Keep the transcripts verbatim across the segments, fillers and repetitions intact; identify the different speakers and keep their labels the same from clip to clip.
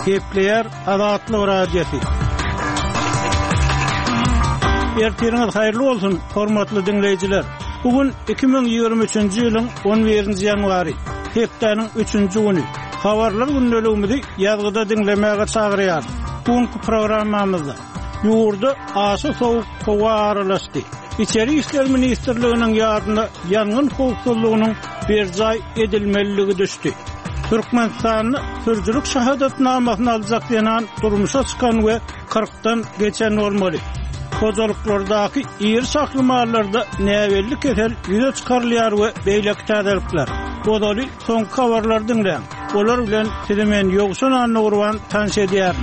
Speaker 1: Kepler Azatlyk Radiosu. Ertiriniz hayırlı olsun, hormatly dinleyijiler. Bugün iki bin ýygrimi üçinji ýylyň on birinji ýanwary, hepdeniň üçinji güni. Habarlar gündäligimizi ýazgyda dinlemäge çagyrýar. Bugünkü programmamyzda ýurda aşy sowuk howa aralaşdy. İçeri işler ministrliginiň ýardynda ýangyn howpsuzlygynyň berjay edilmeligi düşdi. Türkmenistanyň sürjülük şahadatnamasyny aljak diýen durmuşa çykan we kırkdan geçen bolmaly. Kozalyklardaky ýer sakly mallarda näwellik kesel ýüze çykarylýar we beýleki täzelikler. Bodaly soňky habarlar dinleň. Olar bilen sizimen ýogşun anny urwan tanış edýär.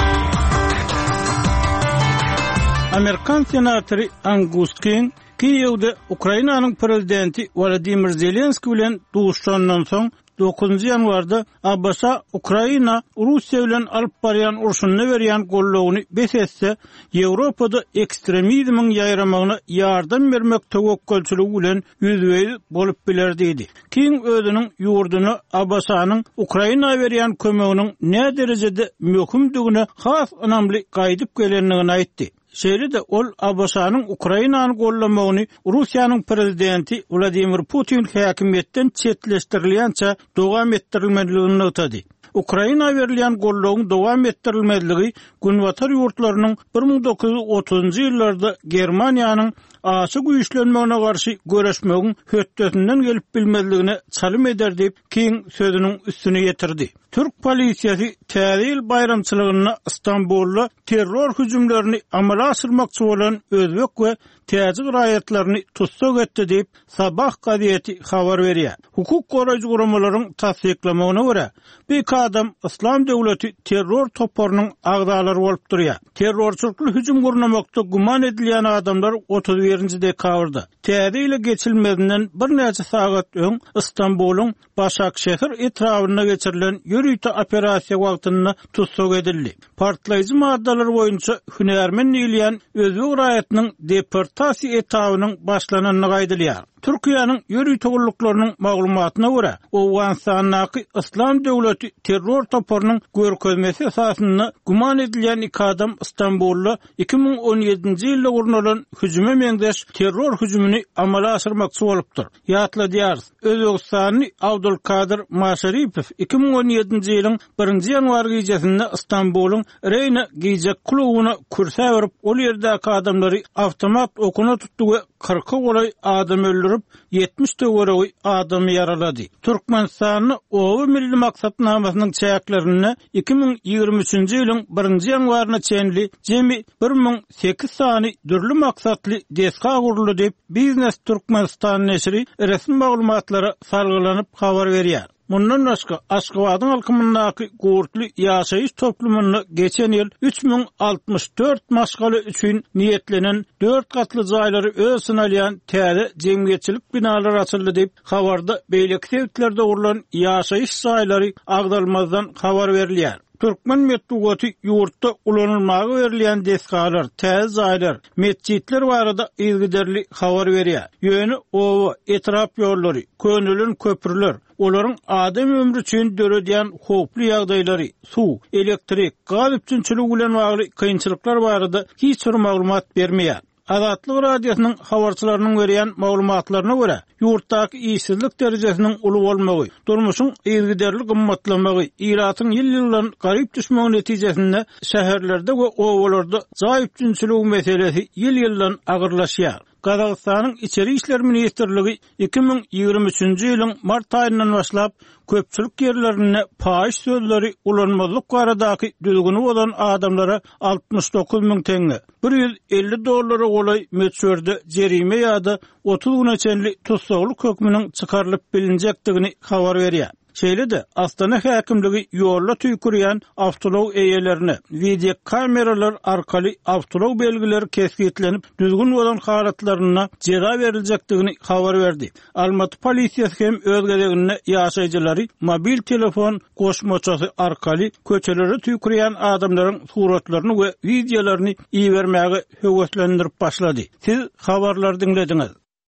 Speaker 1: Amerikan senatory Angus King Kiýewde Ukrainanyň prezidenti Volodymyr Zelenskiy bilen duşandan soň dokuzunji ýanwarda Abbasa Ukraina Russiýa bilen alyp barýan urşuny berýän gollugyny besetse Ýewropada ekstremizmiň ýaýramagyna ýardam bermek tewekkelçiligi bilen ýüzbeýiz bolup biler diýdi. King özüniň ýurduny Abbasanyň Ukraina berýän kömeginiň ne derejede möhümdigine has önamli gaýdyp gelenligini aýtdy. Şeýle-de ol Abbasanyň Ukrainany gollamagyny Russiýanyň prezidenti Vladimir Putin häkimetden çetleşdirilýänçe dowam etdirilmeligini ötedi. Ukraina berilýän gollagyň dowam etdirilmezligi günwatar ýurtlarynyň bir ming dokuz ýuz otuzunji ýyllarda Germaniýanyň aşy güýçlenmegine garşy göreşmegiň hötdesinden gelip bilmezligine çalym eder diýip King sözüniň üstüne ýetirdi. Türk polisiýasy täze bayramçylygyna Istanbulda terror hüjümlerini amala asyrmakçy bolan özbek we täze raýatlaryny tutsak etdi diýip Sabah gazetesi habar berýär. Hukuk goraýjy guramalaryň tasdiklamagyna görä, bir adam İslam döwleti terror toplarynyň agdalary bolup durýar. Terrorçylykly hüjüm gurnamakda guman edilýän adamlar otuz birinji dekabrda täze ile geçilmezinden bir näçe sagat öň Istanbulyň Başakşehir etrawyna geçirilen ýürüýte operasiýa wagtynda tutsak edildi. Partlaýjy maddalar boýunça hünärmen ýylýan özbek raýatynyň deportasiýa etabynyň başlananyny gaýdylýar. Türkiýanyň ýürüýte gulluklarının maglumatyna görä, Owganistanyň İslam döwleti terror toparynyň görkezmesi esasynda guman edilýän iki adam Istanbulda iki bin on ýedinji ýylda gurnalan hüjüme meňdeş terror hüjümini amala asyrmakçy bolupdyr. Ýatladýar, Özbekistanyň Abdulkadir Maşaripow iki bin on ýedinji ýylyň birinji ýanwary gecesinde Istanbulyň Reyna gejek klubyna kursa berip ol ýerdäki adamlary awtomat okuna tutdy we kırka golay adam öldürüp yetmiş töwereği adamy yaralady. Türkmenistanyň owy milli maksatnamasynyň çäklerini iki bin ýygrimi üçinji ýylyň birinji ýanwaryna çenli jemi bir ming sekiz sany dürli maksatly deska guruldy diýip Biznes Türkmenistan neşri resmi maglumatlara salgylanyp habar berýär. Mundan başga Aşgabatyň alkymyndaky gurtly ýaşaýyş toplumyny geçen ýyl üç bin altmış dört maşgaly üçin niýetlenen dört gatly jaýlary öz synalýan täze jemgyýetçilik binalary açyldy diýip habarda beýleki sebäplerde urulan ýaşaýyş jaýlary agdalmazdan habar berilýär. Türkmen medeniýeti ýurtda ulanylmagy berilýän deskalar, täze jaýlar, mesjitler barada ilgiderli habar berýär. Ýöne owa, etrap ýollary, könülen köprüler, olaryň adam ömrü üçin döredýän howply ýagdaýlary, suw, elektrik, gaz üçinçiligi bilen bagly kynçylyklar barada hiç bir maglumat bermeýär. Azatlyk radiosynyň habarçylarynyň berýän maglumatlaryna görä, ýurtdaky işsizlik derejesiniň uly bolmagy, durmuşyň ilgiderli gymmatlamagy, ýylatyň ýyl-ýyldan garyp düşmegi netijesinde şäherlerde we owalarda jaý üçinçiligi meselesi ýyl-ýyldan agyrlaşýar. Gazagystanyň içeri işler ministrligi iki bin ýygrimi üçinji ýylyň mart aýyndan başlap köpçülik ýerlerine paýyş sözleri ulanmazlyk baradaky düzgüni bolan adamlara altmış dokuz ming teňe, bir ýüz elli dollara golay möçberde jerime ýa-da otuz güne çenli tutsaklyk hökmüniň çykarylyp bilinjekdigini habar berýär. Şeýle-de Astana häkimligi ýolda tüýkürýän awtolog eýelerine video kameralar arkaly awtolog belgileri keskitlenip düzgün bolan halatlaryna jera beriljakdygyny habar berdi. Almaty polisiýasy hem öz gelegine ýaşaýjylary mobil telefon goşmaçasy arkaly köçelere tüýkürýän adamlaryň suratlaryny we videolaryny iýermäge höweslendirip başlady. Siz habarlar dinlediňiz.